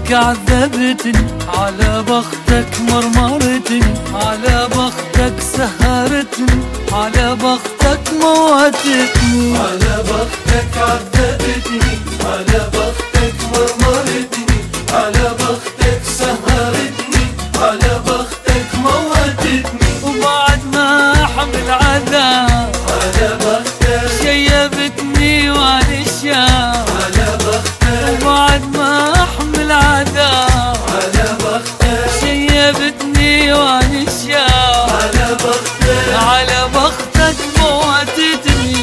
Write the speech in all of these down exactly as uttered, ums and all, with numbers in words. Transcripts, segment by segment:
بختك عذبتني، على بختك مرمرتني، على بختك سهرتني، على بختك موتتني. على بختك عذبتني، على بختك مرمرتني، على بختك سهرتني، على بختك موتتني. وبعد ما حمل عذاب على بختك شيبتني وانا الشام، على بختك وبعد ما حمل عذاب على بختك شيبتني وانا الشام، على بختك على بختك موتتني.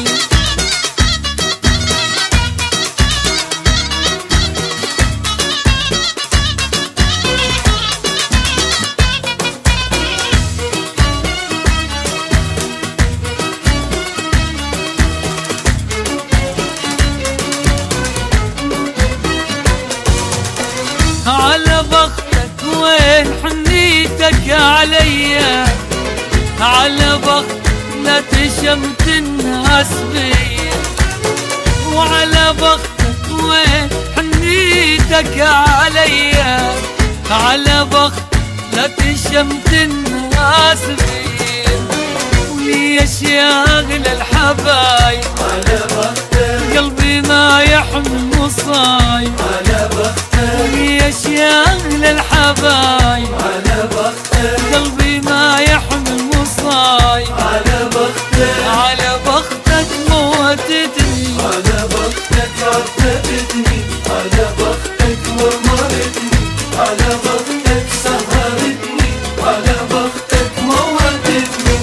على بختك وين حنيتك عليا، على بختك لا تشمت الناس بيا، وعلى بختك وين حنيتك عليا، على بختك لا تشمت الناس بيا. وليش يا اغلى الحبايب على بختك قلبي ما يحمل مصايب، على بختك وليش يا اغلى الحبايب على بختك قلبي ما يحمل مصايب، على بختك على بختك موتتني. على بختك عذبتني، على بختك مرمرتني، على بختك سهرتني، على بختك موتتني.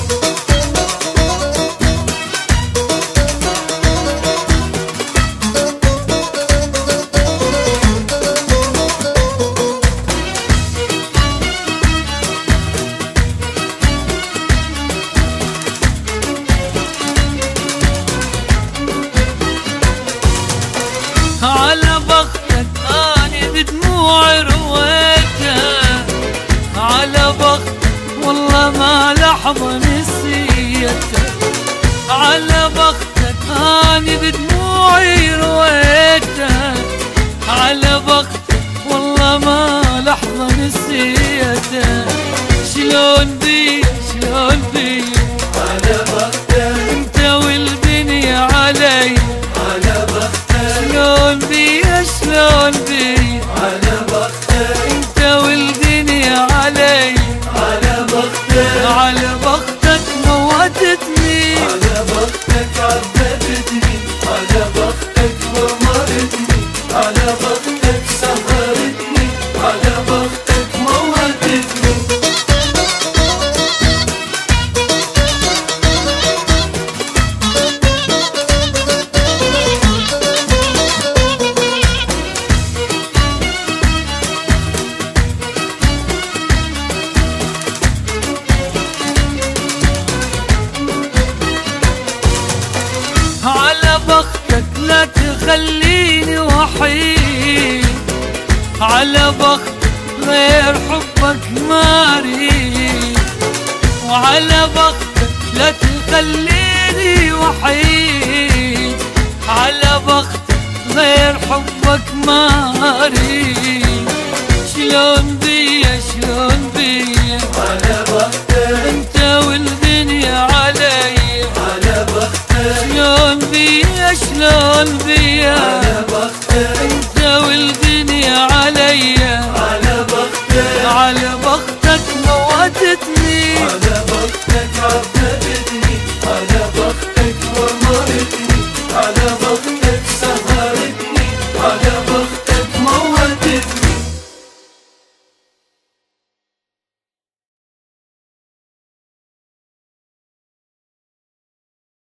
على بختك أنا بدموعي رويتها، على بختك والله ما لحظة نسيتها، على بختك أنا بدموعي رويتها، على بختك والله ما لحظة نسيتها. شلون بي شلون بي على بختك انت والدنيا علي، على بختك شلون بي شلون بي على بختك انت والدنيا علي، على بختك على بختك موتتني. على بختك عذبتني، على بختك مرمرتني، على بختك سهرتني، على بختك موتتني. على بختك لا تخليني وحيد، على بختك غير حبك ما اريد، وعلى بختك لا تخليني وحيد، على بختك غير حبك ما اريد. شلون بيا شلون بيا على بختك انت والدنيا علي، على بختك شلون بيا شلون بيا